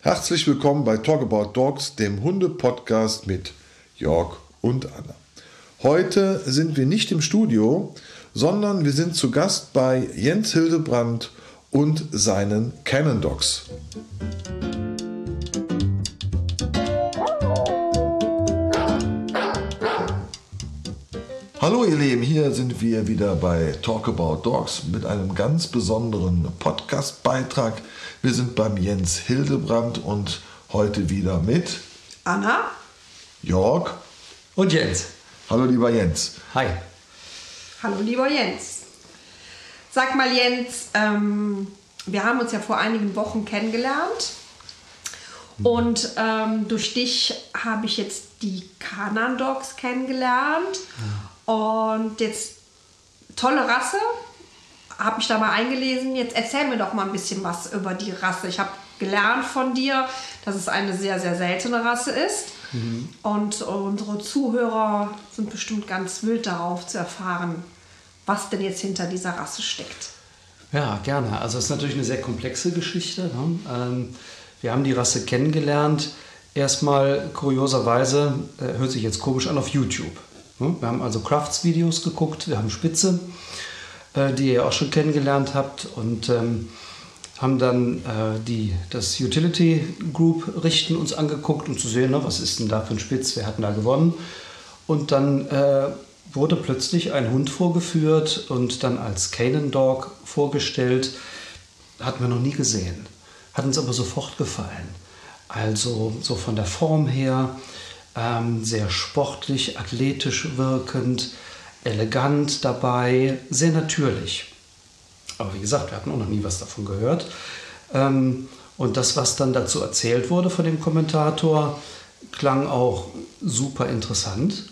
Herzlich willkommen bei Talk About Dogs, dem Hunde-Podcast mit Jörg und Anna. Heute sind wir nicht im Studio, sondern wir sind zu Gast bei Jens Hildebrandt und seinen Cannon Dogs. Hallo ihr Lieben, hier sind wir wieder bei Talk About Dogs mit einem ganz besonderen Podcast-Beitrag. Wir sind beim Jens Hildebrandt und heute wieder mit Anna, Jörg und Jens. Hallo lieber Jens. Hi. Hallo lieber Jens. Sag mal Jens, wir haben uns ja vor einigen Wochen kennengelernt und durch dich habe ich jetzt die Cannon Dogs kennengelernt. Und jetzt tolle Rasse, habe mich da mal eingelesen. Jetzt erzähl mir doch mal ein bisschen was über die Rasse. Ich habe gelernt von dir, dass es eine sehr, sehr seltene Rasse ist. Und unsere Zuhörer sind bestimmt ganz wild darauf zu erfahren, was denn jetzt hinter dieser Rasse steckt. Ja, gerne. Also es ist natürlich eine sehr komplexe Geschichte. Ne? Wir haben die Rasse kennengelernt. Erstmal kurioserweise, hört sich jetzt komisch an, auf YouTube. Wir haben also Crafts-Videos geguckt, wir haben Spitze, die ihr auch schon kennengelernt habt, und haben dann das Utility Group Richten uns angeguckt, um zu sehen, was ist denn da für ein Spitz, wer hat denn da gewonnen. Und dann wurde plötzlich ein Hund vorgeführt und dann als Cannon Dog vorgestellt. Hatten wir noch nie gesehen, hat uns aber sofort gefallen. Also so von der Form her, sehr sportlich, athletisch wirkend, elegant dabei, sehr natürlich. Aber wie gesagt, wir hatten auch noch nie was davon gehört. Und das, was dann dazu erzählt wurde von dem Kommentator, klang auch super interessant.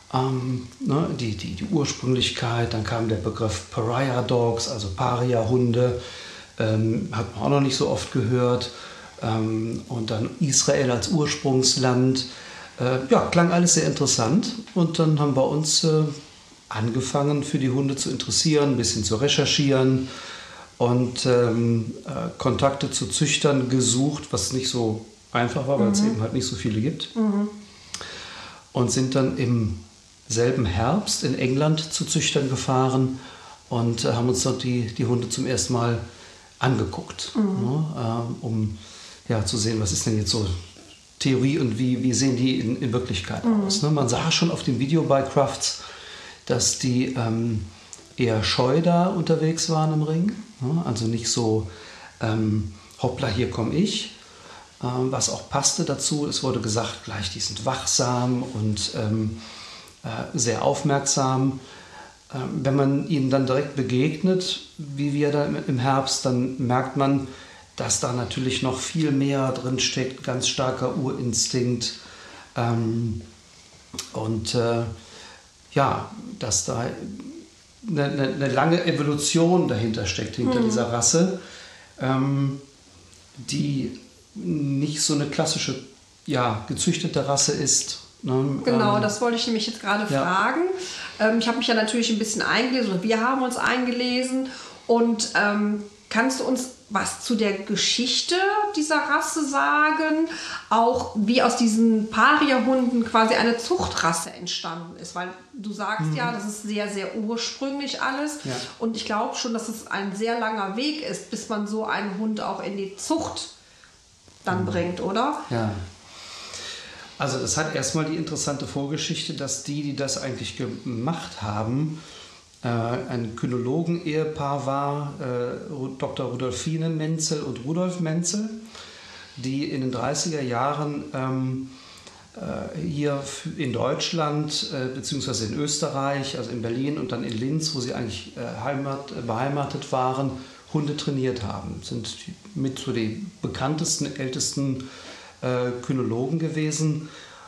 Die Ursprünglichkeit, dann kam der Begriff Pariah Dogs, also Paria-Hunde, hat man auch noch nicht so oft gehört. Und dann Israel als Ursprungsland. Klang alles sehr interessant, und dann haben wir uns angefangen, für die Hunde zu interessieren, ein bisschen zu recherchieren und Kontakte zu Züchtern gesucht, was nicht so einfach war, weil es eben halt nicht so viele gibt. Und sind dann im selben Herbst in England zu Züchtern gefahren und haben uns dort die Hunde zum ersten Mal angeguckt, um zu sehen, was ist denn jetzt so Theorie und wie sehen die in Wirklichkeit aus. Ne? Man sah schon auf dem Video bei Crafts, dass die eher scheu da unterwegs waren im Ring. Ne? Also nicht so, hoppla, hier komme ich. Was auch passte dazu, es wurde gesagt, gleich, die sind wachsam und sehr aufmerksam. Wenn man ihnen dann direkt begegnet, wie wir da im Herbst, dann merkt man, dass da natürlich noch viel mehr drin steckt, ganz starker Urinstinkt, dass da eine lange Evolution dahinter steckt, hinter dieser Rasse, die nicht so eine klassische, gezüchtete Rasse ist. Ne? Genau, das wollte ich nämlich jetzt gerade fragen. Ich habe mich ja natürlich ein bisschen eingelesen, oder wir haben uns eingelesen, und kannst du uns was zu der Geschichte dieser Rasse sagen? Auch wie aus diesen Paria-Hunden quasi eine Zuchtrasse entstanden ist? Weil du sagst das ist sehr, sehr ursprünglich alles. Ja. Und ich glaube schon, dass es ein sehr langer Weg ist, bis man so einen Hund auch in die Zucht dann bringt, oder? Ja. Also das hat erstmal die interessante Vorgeschichte, dass die das eigentlich gemacht haben, ein Kynologen-Ehepaar war, Dr. Rudolfine Menzel und Rudolf Menzel, die in den 30er Jahren hier in Deutschland beziehungsweise in Österreich, also in Berlin und dann in Linz, wo sie eigentlich beheimatet waren, Hunde trainiert haben. Sind mit so die bekanntesten, ältesten Kynologen gewesen.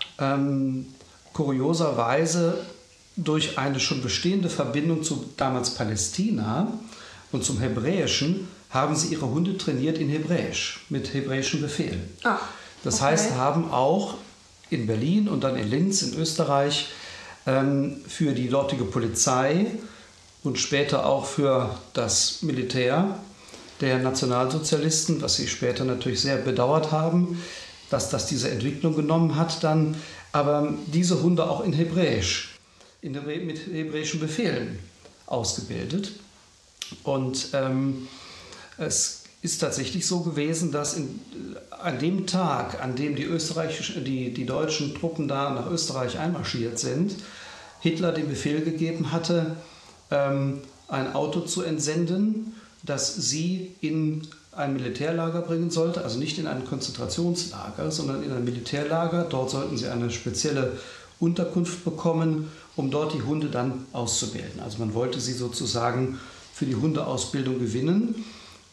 Kurioserweise durch eine schon bestehende Verbindung zu damals Palästina und zum Hebräischen haben sie ihre Hunde trainiert in Hebräisch, mit hebräischen Befehlen. Das heißt, haben auch in Berlin und dann in Linz in Österreich für die dortige Polizei und später auch für das Militär der Nationalsozialisten, was sie später natürlich sehr bedauert haben, dass das diese Entwicklung genommen hat dann, aber diese Hunde auch in Hebräisch, mit hebräischen Befehlen ausgebildet. Und es ist tatsächlich so gewesen, dass an dem Tag, an dem die deutschen Truppen da nach Österreich einmarschiert sind, Hitler den Befehl gegeben hatte, ein Auto zu entsenden, das sie in ein Militärlager bringen sollte, also nicht in ein Konzentrationslager, sondern in ein Militärlager. Dort sollten sie eine spezielle Unterkunft bekommen, um dort die Hunde dann auszubilden. Also man wollte sie sozusagen für die Hundeausbildung gewinnen.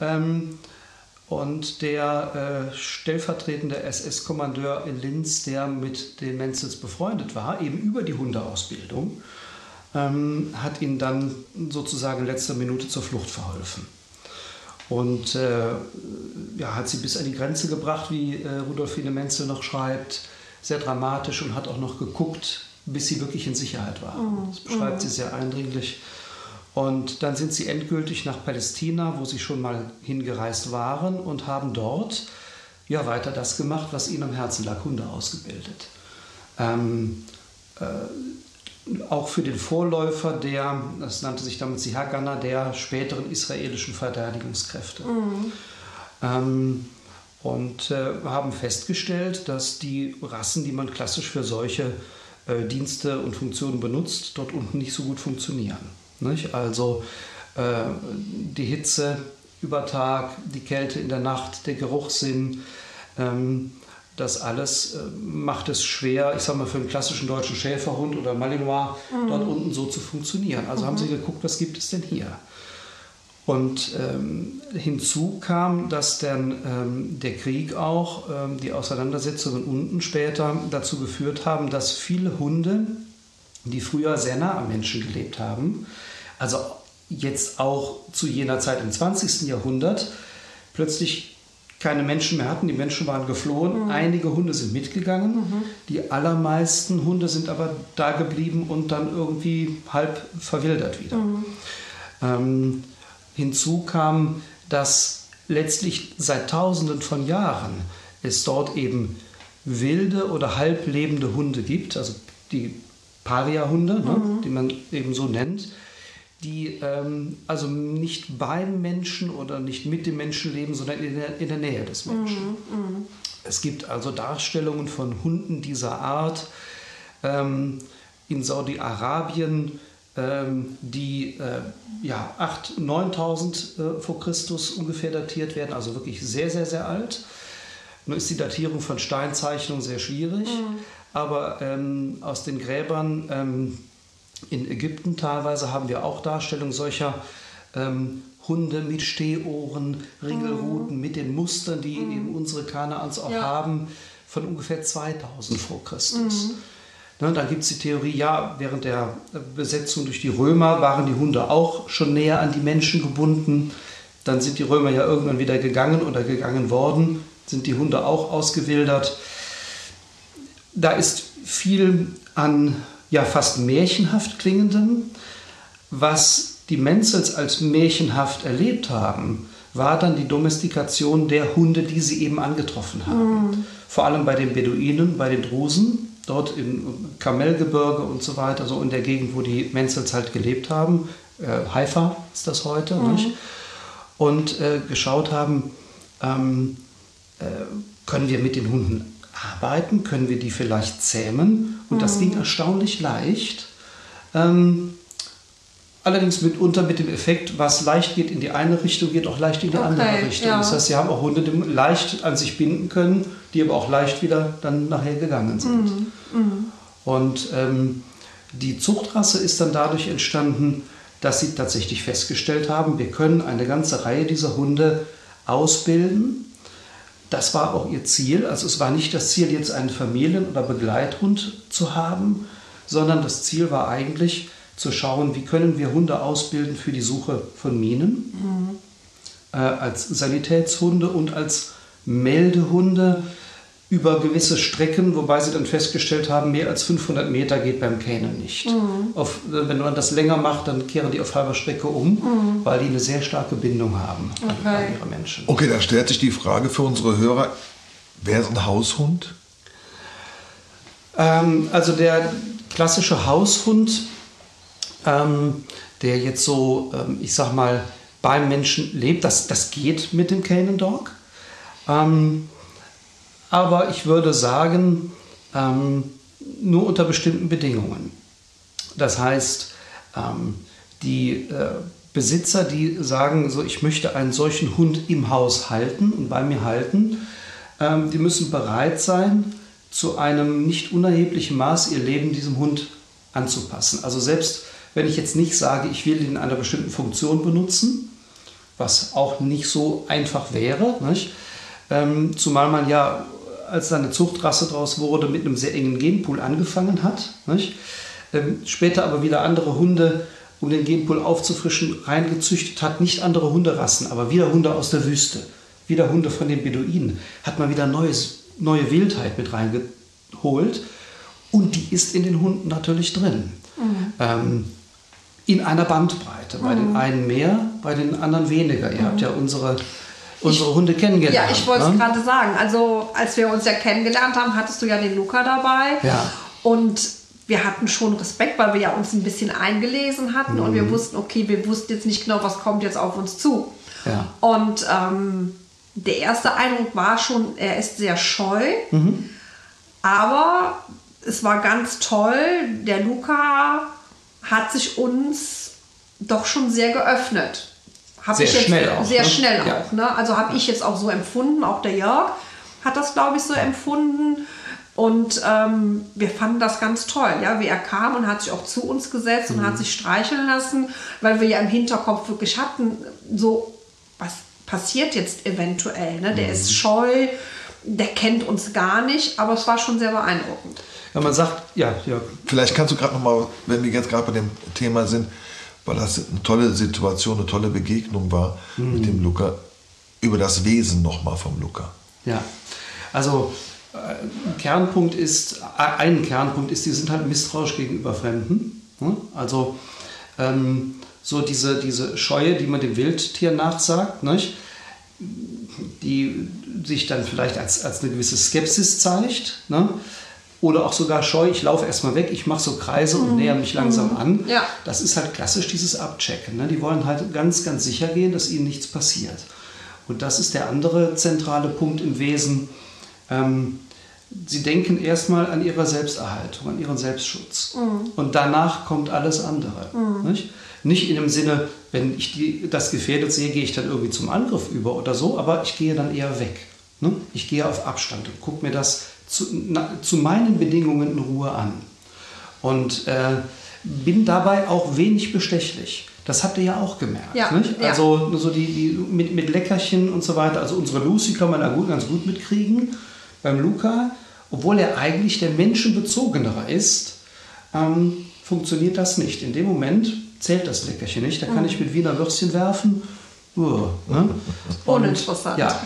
Und der stellvertretende SS-Kommandeur in Linz, der mit den Menzels befreundet war, eben über die Hundeausbildung, hat ihn dann sozusagen in letzter Minute zur Flucht verholfen. Und hat sie bis an die Grenze gebracht, wie Rudolfine Menzel noch schreibt, sehr dramatisch, und hat auch noch geguckt, bis sie wirklich in Sicherheit war. Das beschreibt sie sehr eindringlich. Und dann sind sie endgültig nach Palästina, wo sie schon mal hingereist waren, und haben dort weiter das gemacht, was ihnen am Herzen lag, Hunde ausgebildet. Auch für den Vorläufer das nannte sich damals die Haganah, der späteren israelischen Verteidigungskräfte. Und haben festgestellt, dass die Rassen, die man klassisch für solche Dienste und Funktionen benutzt, dort unten nicht so gut funktionieren. Nicht? Also die Hitze über Tag, die Kälte in der Nacht, der Geruchssinn, das alles macht es schwer, ich sag mal, für einen klassischen deutschen Schäferhund oder Malinois dort unten so zu funktionieren. Also haben sie geguckt, was gibt es denn hier? Und hinzu kam, dass dann der Krieg auch, die Auseinandersetzungen unten später dazu geführt haben, dass viele Hunde, die früher sehr nah am Menschen gelebt haben, also jetzt auch zu jener Zeit im 20. Jahrhundert, plötzlich keine Menschen mehr hatten, die Menschen waren geflohen, einige Hunde sind mitgegangen, die allermeisten Hunde sind aber da geblieben und dann irgendwie halb verwildert wieder. Hinzu kam, dass letztlich seit Tausenden von Jahren es dort eben wilde oder halblebende Hunde gibt, also die Paria-Hunde, die man eben so nennt, die also nicht beim Menschen oder nicht mit dem Menschen leben, sondern in der Nähe des Menschen. Es gibt also Darstellungen von Hunden dieser Art in Saudi-Arabien, die 8.000, 9.000 vor Christus ungefähr datiert werden, also wirklich sehr, sehr, sehr alt. Nur ist die Datierung von Steinzeichnungen sehr schwierig, aber aus den Gräbern in Ägypten teilweise haben wir auch Darstellungen solcher Hunde mit Stehohren, Ringelruten, mit den Mustern, die eben unsere Kanaans auch haben, von ungefähr 2000 vor Christus. Dann gibt es die Theorie, während der Besetzung durch die Römer waren die Hunde auch schon näher an die Menschen gebunden. Dann sind die Römer ja irgendwann wieder gegangen oder gegangen worden, sind die Hunde auch ausgewildert. Da ist viel an fast märchenhaft klingendem. Was die Menzels als märchenhaft erlebt haben, war dann die Domestikation der Hunde, die sie eben angetroffen haben. Vor allem bei den Beduinen, bei den Drusen, dort im Kamelgebirge und so weiter, so in der Gegend, wo die Menzels halt gelebt haben. Haifa ist das heute, nicht? Und geschaut haben, können wir mit den Hunden arbeiten, können wir die vielleicht zähmen? Und das ging erstaunlich leicht. Allerdings mitunter mit dem Effekt, was leicht geht in die eine Richtung, geht auch leicht in die andere Richtung. Das heißt, sie haben auch Hunde, die leicht an sich binden können, die aber auch leicht wieder dann nachher gegangen sind. Und die Zuchtrasse ist dann dadurch entstanden, dass sie tatsächlich festgestellt haben, wir können eine ganze Reihe dieser Hunde ausbilden. Das war auch ihr Ziel. Also es war nicht das Ziel, jetzt einen Familien- oder Begleithund zu haben, sondern das Ziel war eigentlich zu schauen, wie können wir Hunde ausbilden für die Suche von Minen, als Sanitätshunde und als Meldehunde, über gewisse Strecken, wobei sie dann festgestellt haben, mehr als 500 Meter geht beim Kähnen nicht. Wenn man das länger macht, dann kehren die auf halber Strecke um, weil die eine sehr starke Bindung haben an ihre Menschen. Okay, dann stellt sich die Frage für unsere Hörer, wer ist ein Haushund? Also der klassische Haushund, der jetzt so, ich sag mal, beim Menschen lebt, das geht mit dem Canine Dog. Aber ich würde sagen, nur unter bestimmten Bedingungen. Das heißt, die Besitzer, die sagen, so, ich möchte einen solchen Hund im Haus halten und bei mir halten, die müssen bereit sein, zu einem nicht unerheblichen Maß ihr Leben diesem Hund anzupassen. Also selbst wenn ich jetzt nicht sage, ich will ihn in einer bestimmten Funktion benutzen, was auch nicht so einfach wäre, nicht? Zumal man ja, als da eine Zuchtrasse draus wurde, mit einem sehr engen Genpool angefangen hat, nicht? Später aber wieder andere Hunde, um den Genpool aufzufrischen, reingezüchtet hat, nicht andere Hunderassen, aber wieder Hunde aus der Wüste, wieder Hunde von den Beduinen, hat man wieder neue Wildheit mit reingeholt und die ist in den Hunden natürlich drin. In einer Bandbreite, bei den einen mehr, bei den anderen weniger. Ihr habt ja unsere Hunde kennengelernt. Ja, ich wollte es gerade sagen. Also als wir uns ja kennengelernt haben, hattest du ja den Luca dabei. Ja. Und wir hatten schon Respekt, weil wir ja uns ein bisschen eingelesen hatten und wir wussten, okay, wir wussten jetzt nicht genau, was kommt jetzt auf uns zu. Ja. Und der erste Eindruck war schon, er ist sehr scheu, aber es war ganz toll. Der Luca hat sich uns doch schon sehr geöffnet. Sehr schnell auch. Ne? Also habe ich jetzt auch so empfunden, auch der Jörg hat das, glaube ich, so empfunden. Und wir fanden das ganz toll, ja, wie er kam und hat sich auch zu uns gesetzt und hat sich streicheln lassen, weil wir ja im Hinterkopf wirklich hatten, so, was passiert jetzt eventuell, ne? Der ist scheu, der kennt uns gar nicht, aber es war schon sehr beeindruckend. Ja, man sagt, ja. Vielleicht kannst du gerade nochmal, wenn wir jetzt gerade bei dem Thema sind, weil das eine tolle Situation, eine tolle Begegnung war mit dem Luca, über das Wesen nochmal vom Luca. Ja, also ein Kernpunkt ist, die sind halt misstrauisch gegenüber Fremden. Also so diese Scheue, die man dem Wildtier nachsagt, nicht? Die sich dann vielleicht als eine gewisse Skepsis zeigt, ne? Oder auch sogar scheu, ich laufe erstmal weg, ich mache so Kreise und näher mich langsam an. Ja. Das ist halt klassisch dieses Abchecken. Ne? Die wollen halt ganz, ganz sicher gehen, dass ihnen nichts passiert. Und das ist der andere zentrale Punkt im Wesen. Sie denken erstmal an ihre Selbsterhaltung, an ihren Selbstschutz. Und danach kommt alles andere. Nicht in dem Sinne, wenn ich das gefährdet sehe, gehe ich dann irgendwie zum Angriff über oder so, aber ich gehe dann eher weg. Ne? Ich gehe auf Abstand und gucke mir das zu meinen Bedingungen in Ruhe an. Und bin dabei auch wenig bestechlich. Das habt ihr ja auch gemerkt. Ja, nicht? ja. Also so die mit Leckerchen und so weiter. Also unsere Lucy kann man da ganz gut mitkriegen. Beim Luca, obwohl er eigentlich der menschenbezogenere ist, funktioniert das nicht. In dem Moment zählt das Leckerchen nicht. Da kann ich mit Wiener Würstchen werfen. Ne? Uninteressant. Ja.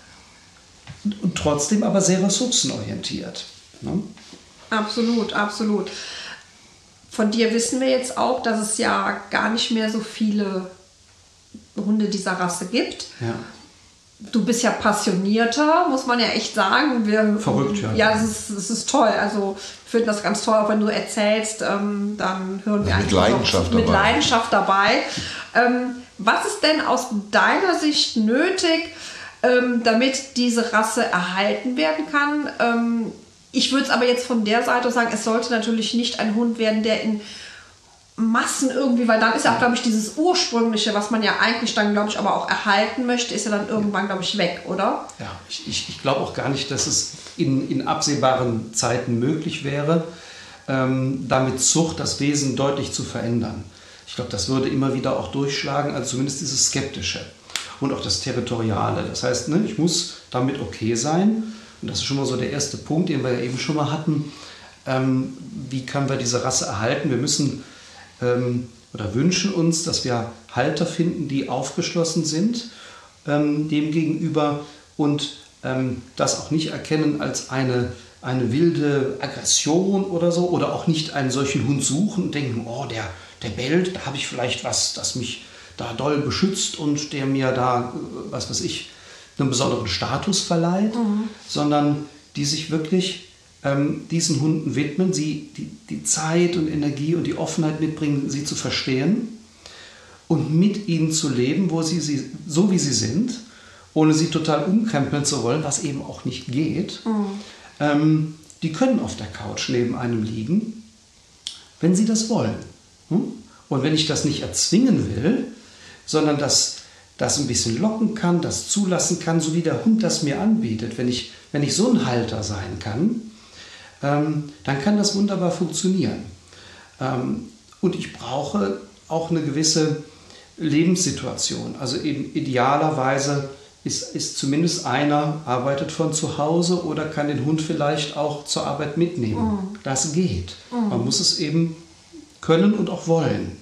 Und trotzdem aber sehr ressourcenorientiert. Ne? Absolut, absolut. Von dir wissen wir jetzt auch, dass es ja gar nicht mehr so viele Hunde dieser Rasse gibt. Ja. Du bist ja passionierter, muss man ja echt sagen. Verrückt, ja. Ja, es ist toll. Also ich finde das ganz toll, auch wenn du erzählst, dann hören wir mit Leidenschaft mit Leidenschaft dabei. Was ist denn aus deiner Sicht nötig, damit diese Rasse erhalten werden kann? Ich würde es aber jetzt von der Seite sagen, es sollte natürlich nicht ein Hund werden, der in Massen irgendwie, weil dann ist ja auch, glaube ich, dieses Ursprüngliche, was man ja eigentlich dann, glaube ich, aber auch erhalten möchte, ist ja dann irgendwann, glaube ich, weg, oder? Ja, ich glaube auch gar nicht, dass es in absehbaren Zeiten möglich wäre, damit Zucht das Wesen deutlich zu verändern. Ich glaube, das würde immer wieder auch durchschlagen, also zumindest dieses Skeptische und auch das Territoriale. Das heißt, ne, ich muss damit okay sein. Und das ist schon mal so der erste Punkt, den wir ja eben schon mal hatten. Wie können wir diese Rasse erhalten? Wir müssen oder wünschen uns, dass wir Halter finden, die aufgeschlossen sind dem gegenüber und das auch nicht erkennen als eine wilde Aggression oder so, oder auch nicht einen solchen Hund suchen und denken, oh, der bellt, da habe ich vielleicht was, das mich da doll beschützt und der mir da, was weiß ich, einen besonderen Status verleiht, sondern die sich wirklich diesen Hunden widmen, sie die Zeit und Energie und die Offenheit mitbringen, sie zu verstehen und mit ihnen zu leben, so wie sie sind, ohne sie total umkrempeln zu wollen, was eben auch nicht geht. Die können auf der Couch neben einem liegen, wenn sie das wollen. Und wenn ich das nicht erzwingen will, sondern das ein bisschen locken kann, das zulassen kann, so wie der Hund das mir anbietet, wenn ich so ein Halter sein kann, dann kann das wunderbar funktionieren. Und ich brauche auch eine gewisse Lebenssituation. Also eben idealerweise ist zumindest einer, arbeitet von zu Hause oder kann den Hund vielleicht auch zur Arbeit mitnehmen. Das geht. Man muss es eben können und auch wollen.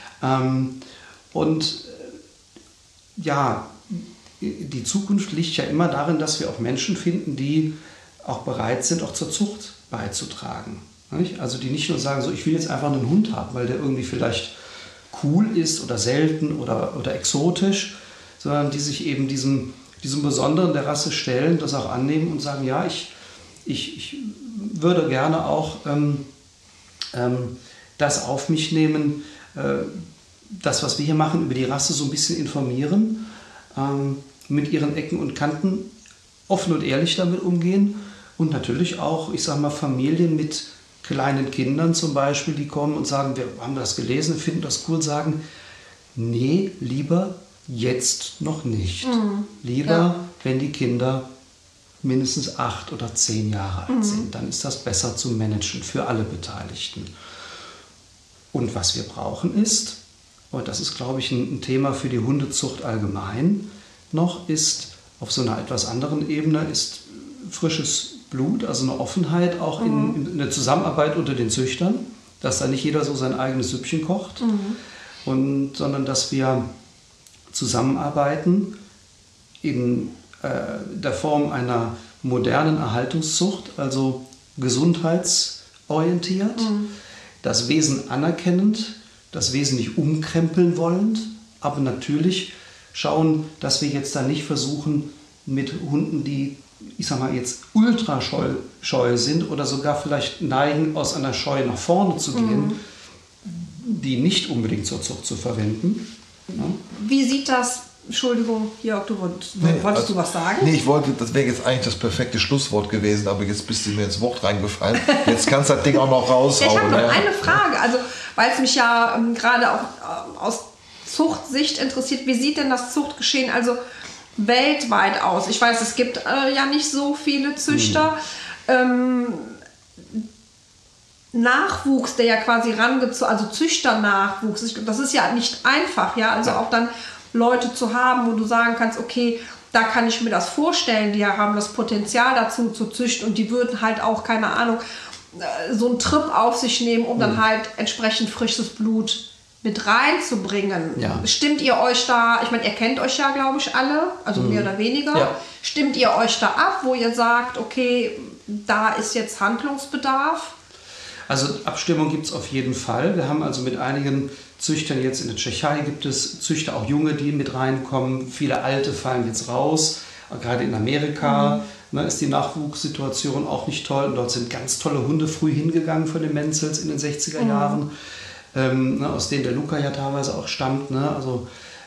Die Zukunft liegt ja immer darin, dass wir auch Menschen finden, die auch bereit sind, auch zur Zucht beizutragen. Nicht? Also die nicht nur sagen, so, ich will jetzt einfach einen Hund haben, weil der irgendwie vielleicht cool ist oder selten oder exotisch, sondern die sich eben diesem Besonderen der Rasse stellen, das auch annehmen und sagen, ja, ich würde gerne auch das auf mich nehmen, das, was wir hier machen, über die Rasse so ein bisschen informieren, mit ihren Ecken und Kanten offen und ehrlich damit umgehen und natürlich auch, ich sage mal, Familien mit kleinen Kindern zum Beispiel, die kommen und sagen, wir haben das gelesen, finden das cool, sagen, nee, lieber jetzt noch nicht. Lieber, wenn die Kinder mindestens 8 oder 10 Jahre alt sind, dann ist das besser zu managen für alle Beteiligten. Und was wir brauchen ist, und das ist, glaube ich, ein Thema für die Hundezucht allgemein noch, ist auf so einer etwas anderen Ebene, ist frisches Blut, also eine Offenheit auch in der Zusammenarbeit unter den Züchtern, dass da nicht jeder so sein eigenes Süppchen kocht, sondern dass wir zusammenarbeiten in der Form einer modernen Erhaltungszucht, also gesundheitsorientiert, das Wesen anerkennend, das Wesen nicht umkrempeln wollend, aber natürlich schauen, dass wir jetzt da nicht versuchen, mit Hunden, die, ich sag mal, jetzt ultrascheu sind oder sogar vielleicht neigen, aus einer Scheu nach vorne zu gehen, die nicht unbedingt zur Zucht zu verwenden. Ja. Wie sieht das, Entschuldigung, Jörg, wolltest du was sagen? Nee, das wäre jetzt eigentlich das perfekte Schlusswort gewesen, aber jetzt bist du mir ins Wort reingefallen. Jetzt kannst du das Ding auch noch raushauen. Ich habe noch eine Frage, also weil es mich ja gerade auch aus Zuchtsicht interessiert, wie sieht denn das Zuchtgeschehen also weltweit aus? Ich weiß, es gibt ja nicht so viele Züchter. Nachwuchs, der ja quasi also Züchternachwuchs, das ist ja nicht einfach, ja, also auch dann Leute zu haben, wo du sagen kannst, okay, da kann ich mir das vorstellen, die haben das Potenzial dazu zu züchten und die würden halt auch, keine Ahnung, so einen Trip auf sich nehmen, um dann halt entsprechend frisches Blut mit reinzubringen. Ja. Stimmt ihr euch da, ich meine, ihr kennt euch ja, glaube ich, alle, also mehr oder weniger. Ja. Stimmt ihr euch da ab, wo ihr sagt, okay, da ist jetzt Handlungsbedarf? Also Abstimmung gibt es auf jeden Fall. Wir haben also mit einigen Züchtern jetzt in der Tschechei gibt es Züchter, auch Junge, die mit reinkommen. Viele Alte fallen jetzt raus. Gerade in Amerika ist die Nachwuchssituation auch nicht toll. Und dort sind ganz tolle Hunde früh hingegangen von den Menzels in den 60er Jahren, aus denen der Luca ja teilweise auch stammt. Also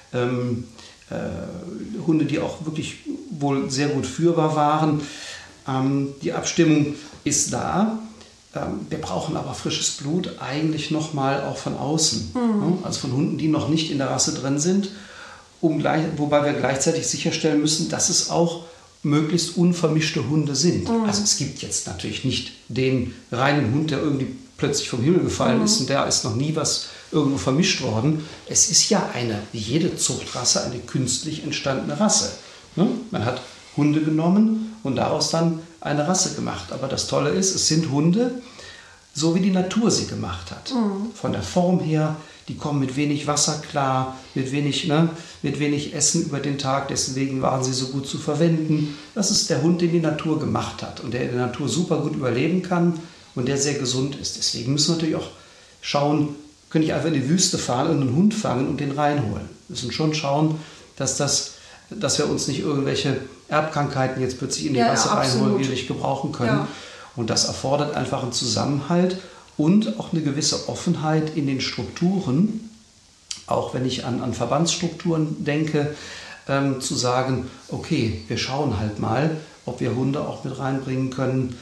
Hunde, die auch wirklich wohl sehr gut führbar waren. Die Abstimmung ist da. Wir brauchen aber frisches Blut eigentlich nochmal auch von außen. Also von Hunden, die noch nicht in der Rasse drin sind. Wobei wir gleichzeitig sicherstellen müssen, dass es auch möglichst unvermischte Hunde sind. Also es gibt jetzt natürlich nicht den reinen Hund, der irgendwie plötzlich vom Himmel gefallen ist und der ist noch nie was irgendwo vermischt worden. Es ist ja wie jede Zuchtrasse, eine künstlich entstandene Rasse. Man hat Hunde genommen und daraus dann eine Rasse gemacht. Aber das Tolle ist, es sind Hunde, so wie die Natur sie gemacht hat. Von der Form her, die kommen mit wenig Wasser klar, mit wenig Essen über den Tag, deswegen waren sie so gut zu verwenden. Das ist der Hund, den die Natur gemacht hat und der in der Natur super gut überleben kann und der sehr gesund ist. Deswegen müssen wir natürlich auch schauen, können nicht einfach in die Wüste fahren und einen Hund fangen und den reinholen. Wir müssen schon schauen, dass wir uns nicht irgendwelche Erbkrankheiten jetzt plötzlich in die Rasse reinholen, die wir nicht gebrauchen können. Ja. Und das erfordert einfach einen Zusammenhalt und auch eine gewisse Offenheit in den Strukturen, auch wenn ich an Verbandsstrukturen denke, zu sagen, okay, wir schauen halt mal, ob wir Hunde auch mit reinbringen können,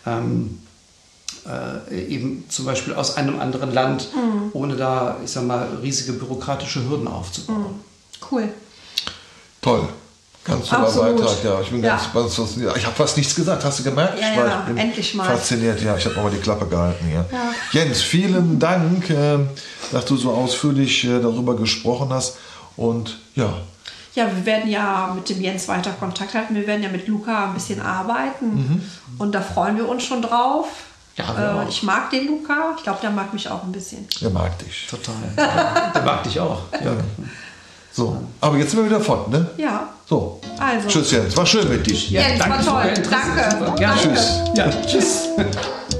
eben zum Beispiel aus einem anderen Land, ohne da, ich sag mal, riesige bürokratische Hürden aufzubauen. Cool. Toll. Kannst du mal weiter? Ja, ich bin ganz, ich habe fast nichts gesagt, hast du gemerkt? Ja, ich bin endlich mal fasziniert. Ja, ich habe mal die Klappe gehalten hier. Ja. Jens, vielen Dank, dass du so ausführlich darüber gesprochen hast. Und ja. Ja, wir werden ja mit dem Jens weiter Kontakt halten. Wir werden ja mit Luca ein bisschen arbeiten. Und da freuen wir uns schon drauf. Ja, ich mag den Luca. Ich glaube, der mag mich auch ein bisschen. Der mag dich. Total. Ja, der mag dich auch. Ja. So, aber jetzt sind wir wieder fort, ne? Ja. So. Also. Tschüss, Jens. War schön mit dir. Jens, war toll. Danke. Gerne. Tschüss. Ja, tschüss.